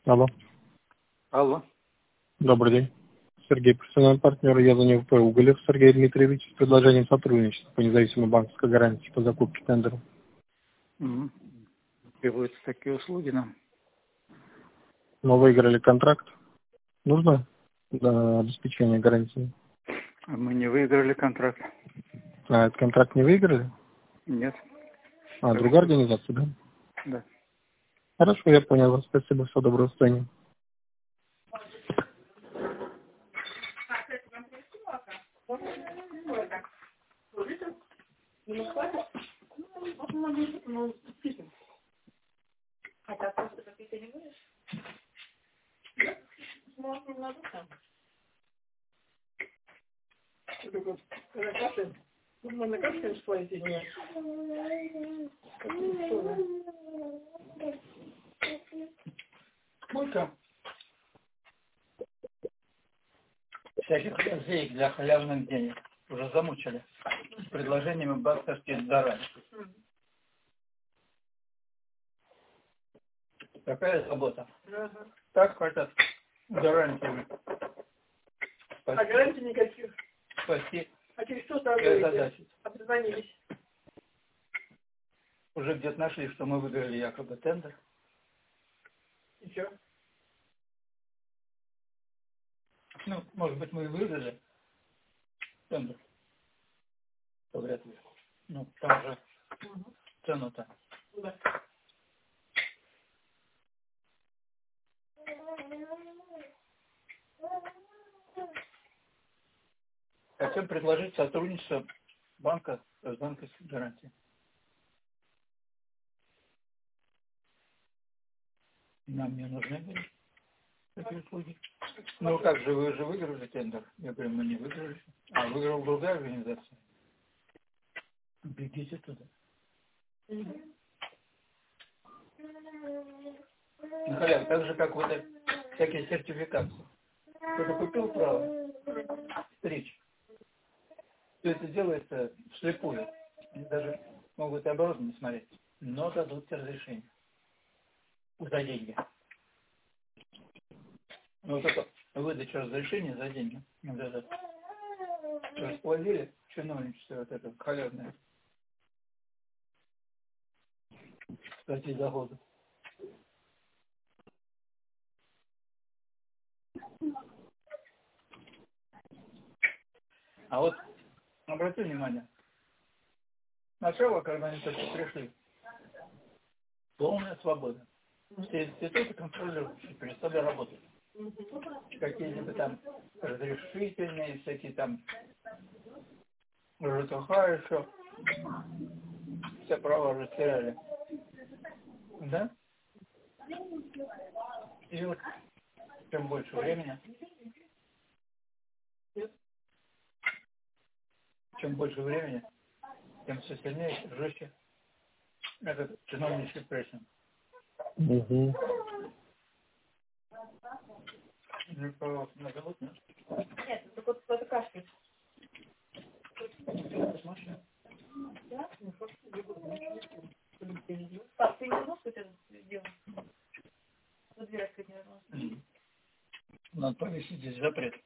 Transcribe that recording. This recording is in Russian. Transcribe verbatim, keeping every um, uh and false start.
Алло. Алло. Добрый день. Сергей, профессиональный партнер ЕЗНИВП Уголев Сергей Дмитриевич с предложением сотрудничества по независимой банковской гарантии по закупке тендеров. Угу. Приводятся такие услуги нам. Мы выиграли контракт. Нужно для обеспечения гарантии? А мы не выиграли контракт. А, этот контракт не выиграли? Нет. А, Так другая что... организация, да? Да. Хорошо, я понял вас. Спасибо, всего доброго, состояния. Сколько всяких лазеек для халявных денег уже замучили с предложениями банковских даров. Такая работа. Ага. Так хотят гарантии. А гарантий никаких. Спасти. А через что сразу обзвонились? Уже где-то нашли, что мы выиграли якобы тендер. И что? Ну, может быть, мы и выиграли тендер. То вряд ли. Ну, там же угу. Цену-то. Да. Хотим предложить сотрудничество банка с банковской гарантией. Нам не нужны были такие услуги. Ну как же, вы же выиграли тендер? Я говорю, мы не выиграли. А выиграла другая организация. Бегите туда. Угу. Ну, халявы, так же, как вот это, всякие сертификаты. Кто-то купил право стричь. Все это делается вслепую. Они даже могут оборудование смотреть, но дадут тебе разрешение. За деньги. Ну, вот это выдача разрешения за деньги. Вот это. Расплодили чиновничество вот это халявное. Статьи дохода. А вот обрати внимание. Сначала, когда они только пришли, полная свобода. Все институты контролирующие перестали работать. Какие-нибудь там разрешительные, всякие там ЖКХ еще. Все права растеряли. Да? И вот чем больше времени, чем больше времени, тем все сильнее, жестче этот чиновничий прессинг. Угу. Ну, по назовут, нет? Нет, это вот это кашель. Да? Ну, что ты Пап, ты не знал, что это сделал? Вот дверь открыть не возможно. Надо повесить здесь запрет.